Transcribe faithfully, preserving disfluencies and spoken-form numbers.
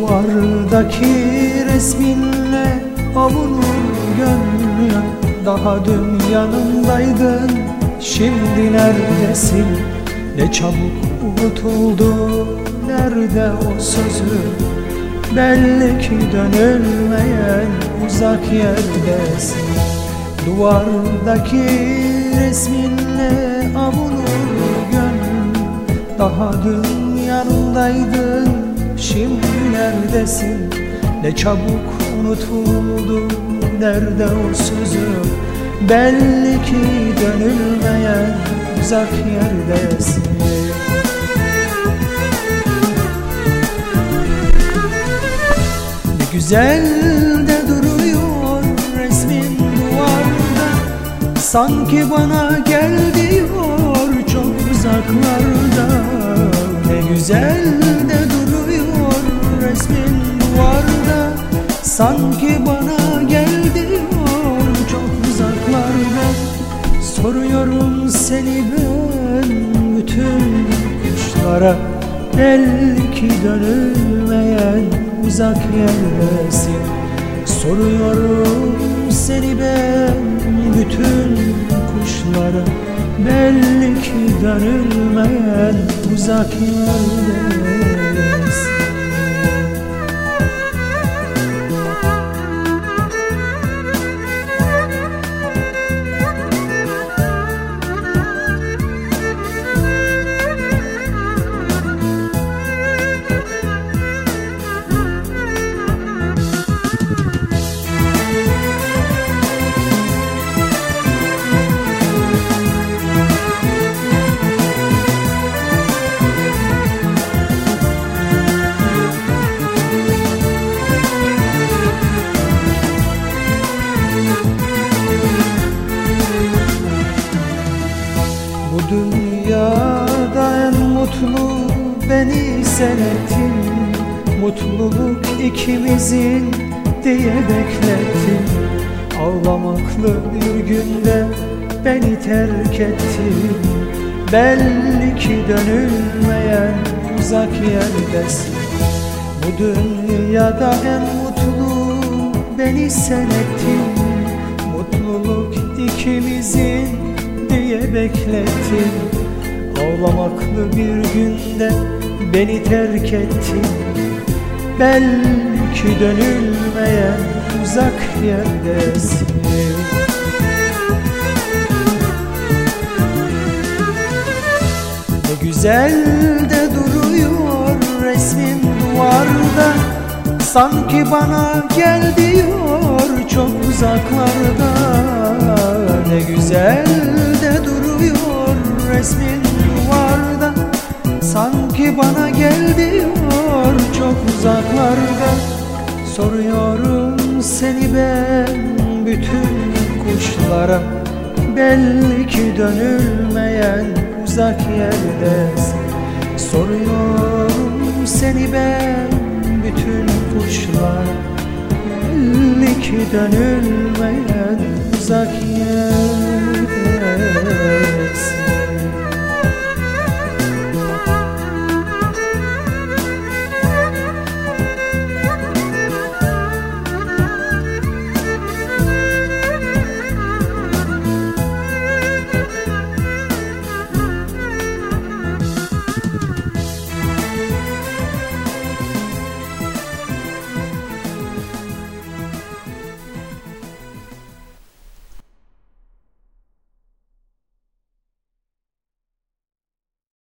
Duvardaki resminle avunur gönlüm. Daha dün yanımdaydın, şimdi neredesin? Ne çabuk unutuldu, nerede o sözün? Belli ki dönülmeyen uzak yerdesin. Duvardaki resminle avunur gönlüm. Daha dün yanımdaydın, şimdi neredesin? Ne çabuk unutuldu, nerede o sözüm? Belli ki dönülmeyen uzak yerdesin. Ne güzel de duruyor resmin duvarda, sanki bana gel diyor çok uzaklarda. Ne güzel de duruyor resmin duvarda, sanki bana gel diyor çok uzaklarda. Soruyorum seni ben bütün kuşlara, belli ki dönülmeyen uzak yerdesin. Soruyorum seni ben bütün kuşlara, belli ki dönülmeyen uzak yerdesin. Bu dünyada en mutlu beni sen ettin. Mutluluk ikimizin diye beklettin. Ağlamaklı bir günde beni terk ettin. Belli ki dönülmeyen uzak yerdesin. Bu dünyada en mutlu beni sen ettin. Mutluluk ikimizin diye beklettin. Ağlamaklı bir günde beni terk ettin. Belki dönülmeyen uzak yerdesin. Ne güzel de duruyor resmin duvarda, sanki bana gel diyor çok uzaklarda. Ne güzel de duruyor resmin duvarda, sanki bana gel diyor çok uzaklarda. Soruyorum seni ben bütün kuşlara, belli ki dönülmeyen uzak yerdesin. Soruyorum seni ben bütün kuşlara, belli ki dönülmeyen uzak yer.